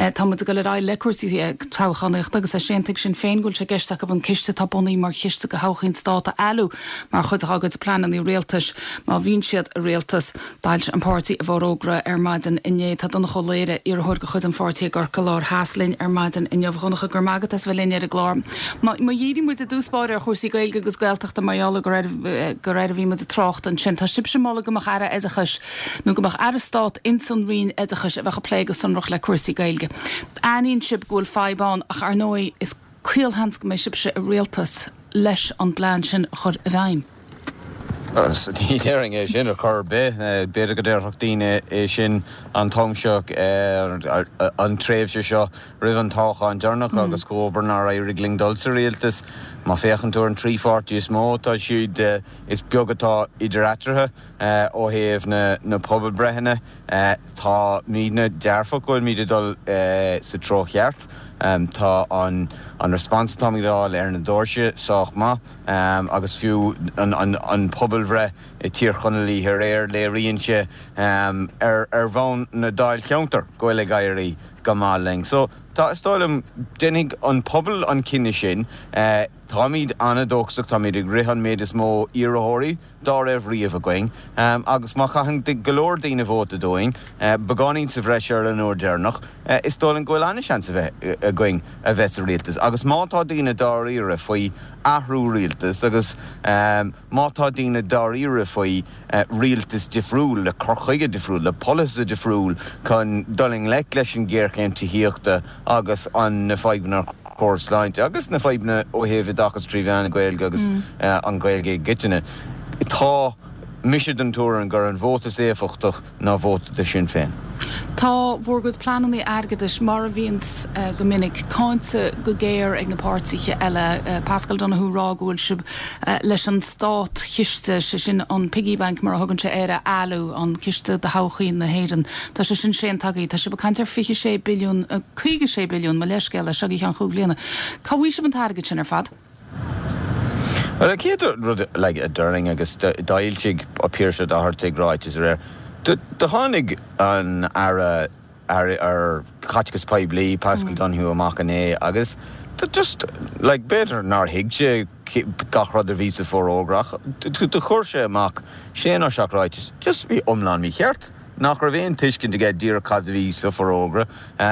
Tá mu go le ra lecursaí táchanécht agus a séntaigh sin féin gúil sé geisteach go an ciste tapboní mar chiiste go hachinn státa eú mar chud agad planan í réaltas má bhín siad a réaltas dailt an pártaí a bhrógra ar maidan inné tá donna choléire ar thuir go chud an fátaí gur go lár háslinn ar maidan in jobhchonacha gur magad as bhfuil linear a glám. Má dhéirí mu a dúspáir ar chósaí gailge agus gailteachta maiála go raibh bhí mu a trocht an sin tá sib sem mála gomach ara éidechas nó gomach ara stát in san rion éidechas a bheitcha pléige sunroch le cuasaí gailge. Aíonn sib gúil fáibán ach ar nói is cuilhans go mé sib se a réaltas leis an bláin sin chur a bhaim. Ní déing é sin ar chur beidir go déirthach daine é sin an tomseach an tréimh seo rih an tácha an dearnach agus cóbarnar a rigling dulsa réaltas má féchan tú an 340 is mó tá siad is beagatá idir atrathe ó héamh na pobl brethine tá mína dearfa goil míad dul sa trocheart tá an response táigáil ar na dóirse sách má agus fiú an pobl bhre i tír chunalí ar éir le rionse ar bhain na dáil ceantar goil le gaiirí go máling. So tá stáilm dénig an pobl an cinne sin tá míad anna dógsach tá míad ag rihan méid is mó iarthóirí dá raibh riamh a going agus má chaithn de golóir daoine bhóta dóing begáín sa bhreis ar an úr dearnach is dóil an ghfuil anna sean a going a bheits a rialtas agus mátá daoine dáíire faoi ahrú rialtas agus mátá daoine dáíire faoi rialtas difriúil le corchaige difriúil le polis a difriúil chun doling le leis an ggéircéim tííochta agus an na feibnar córsláinte agus na feibna ó héh dachas tríbheanna gailge agus an gailge gitine. Tá misisiid an túir an gur an bhóta éfachtach ná bhóta de sin féin. Tá bhórgad planan í airgadis mar a bhíons go minic cáinte go géir ag na páirtaiche eile Pascal Donahue rágúil sib leis an stát chiiste se sin an piggy bank mar a thugann se éire eú an ciiste de hachaín na héan. Tá se sin sé tagaí, tá se becantar 56 billiún 56 billiún me leisceile segaí an chuúblianana. Cáhí se an targad sin ar fad? Well, I can't like a darling, I guess, dialchig appears at the heartig right is rare. The Honig an ar Kachkas Pibli, Pascal Donahue Machane, Agus, just like better nor Higje, Gachra the visa for Ograch, to the Horshe Mach, Shane or Shock right, just be umlan me heart. Nach ravein tishkin to get dear cadaví so for ogra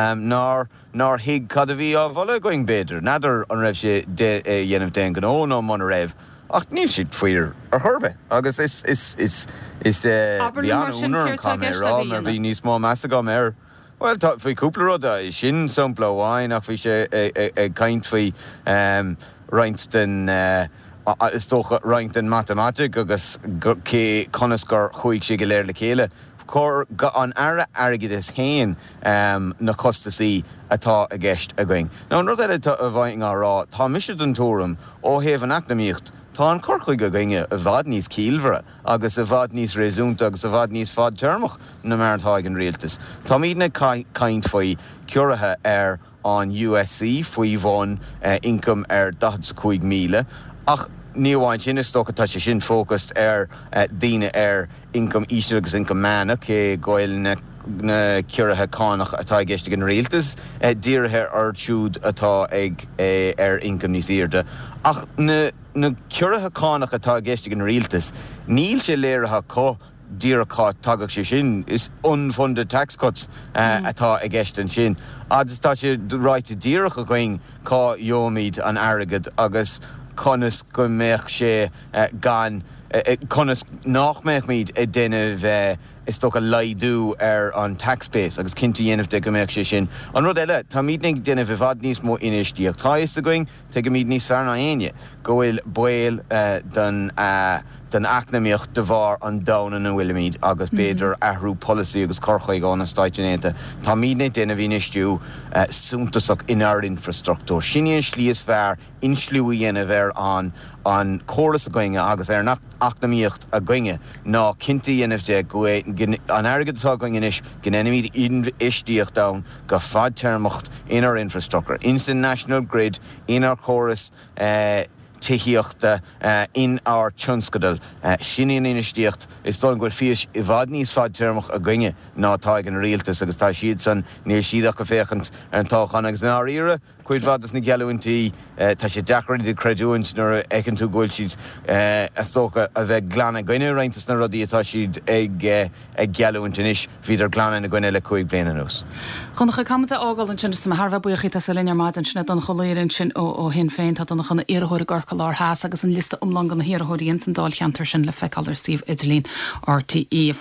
nor hig cadaví of all going better nader on rev she de yenem den gan no mon rev ach níl siad faoir ar thurbe agus is bhíanna únar an camera mar bhí níos mó measa go mar well tá faoi cúpla rud sin sampla bháin ach bhí sé ag caint faoi roint den is tócha roint den matematic agus cé conas gur chuig sé go léir le chéile Cor an ara agad is hain na costaí atá a gceist a going. Ná an rud eile a bhaing árá, tá misisiid an túram ó héamh an acnamíocht, tá an corchuig a gine a bhd níos cílmhre agus a bhd níos réúnta agus a bhd níos fad tearmach na marthaig an rialtas. Tá míad na caint faoi cuirithe ar an USC faoi bhain income ar 25 míle ach níomháin sin is tócha sé sin fócast ar daine ar income ísir agus income manach é goil na cuirithe cánach atá gceiste an rialtas díirithe ar siúd atá ag ar income níos irde. Ach na cuirithe cánach atá gceiste an rialtas, níl sé léirethe có díracha tagach sé sin is unfunded tax cuts atá a gceist an sin. Agus tá sé ráite díracha going cá jómíd an airgad agus conas go méach sé gan conas nachméach míad a déanamh is tócha laidú ar an tax base agus cinnta dhéanamh de go méach sé sin. An rud eile, tá míad nig déanamh bhd níos mó inistíocht. Tá is a going, te go míad níos fearna aine. Go bhfuil buil den acnamíocht de bhar an dana na bhfuil agus beidir ahrú policy agus corchaig an staitinénta. Tá míad na déanamh inistú súntasach inar infrastructúr. Sinnéon slíos fear inslú dhéanamh ar an choras a goinge agus ar acnamíocht a goinge ná cinnta dhéanamh de an airgad atá goinge inis gin enimíad istíocht dán go fad termacht inar infrastructure. In san national grid, inar choras tííochta in our Chunskadal. Sinníon inistíocht is dó ghfuil fios I bhd níos fad termach a gine nátá an rialtas agus tá siad san níl siadach go féchant an táchan agus ná ire. Cuid bhadas na geúintí tá sé deachraí de creúint nar ecinn tú ghfuil siad a socha a bheith glanna gine reintas na rodí atá siad ag geúint inis híidir glanna na gine le chuig bliana nús. Chunach camata ágáil an sin sa Harbh buochaí tá sa linear maid an sinna don choléirann sin ó hin féin tá donna chuna iarthóir gorcha lár háas agus an lista umlang an na hiarthóirí an dáil cheantar sin le feicáir Steve Idirlín RTE